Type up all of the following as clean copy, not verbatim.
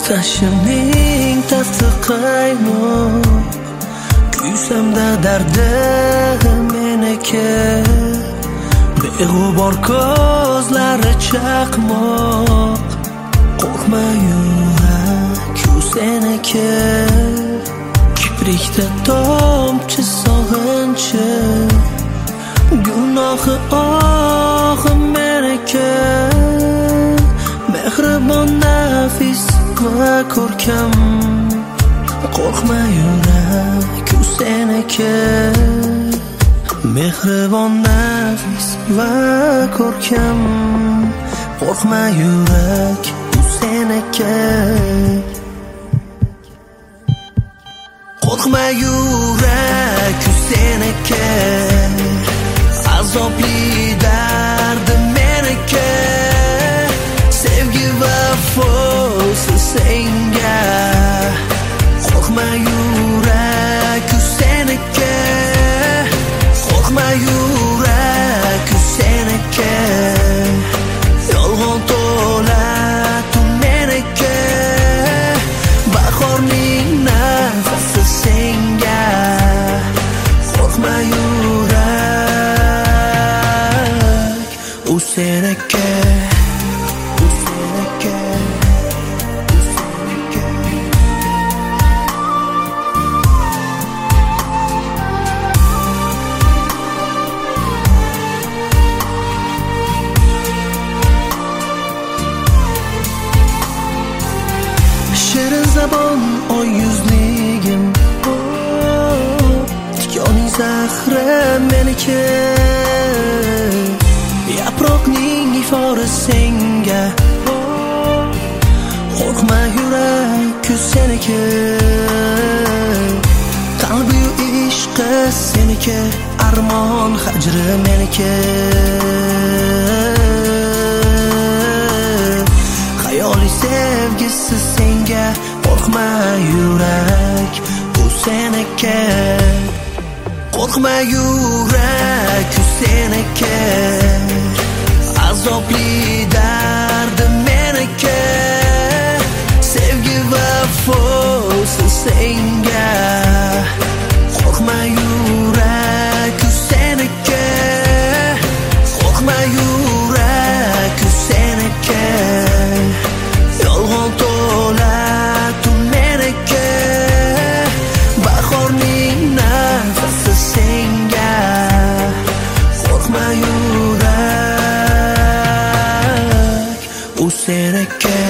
Tashimning tafti qaymoq, kuysamda dardim meniki. Beg'ubor ko'zlari chaqmoq, qo'rqma yurak u seniki. Kiprikda tomchi sog'inchi, gunohi og'im meniki. Mehribon nafis va ko'rkam, qo'rqma yurak u seniki. Mehribon nafis va ko'rkam, qo'rqma yurak u seniki. Qo'rqma yurak u seniki, azobli dardim meniki. Sevgi vafosi senga, qo'rqma yurak u seniki. Qo'rqma yurak u seniki, yolg'on to'la tu meniki. Bahorning nafasi senga, qo'rqma yurak u seniki. Shirin zabon oy yuzligim, tikoning zahri meniki. Yaproqning ifori senga, qo'rqma yurak u seniki. Qalbi-yu ishqi seniki, armon hajri meniki. Hayoli sevgisi senga, qo'rqma yurak u seniki. Qo'rqma yurak u seniki, azobli dardim meniki. Sevgi vafosi senga, qo'rqma yurak u seniki. Qo'rqma yurak u seniki, yolg'on to'la tu meniki. Bahorning nafasi senga, qo'rqma yurak u seniki.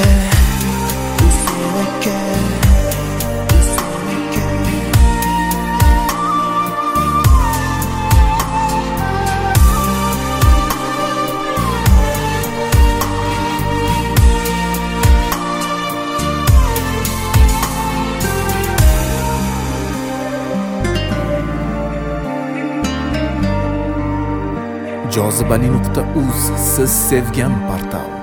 Jozibali.uz siz sevgan portal.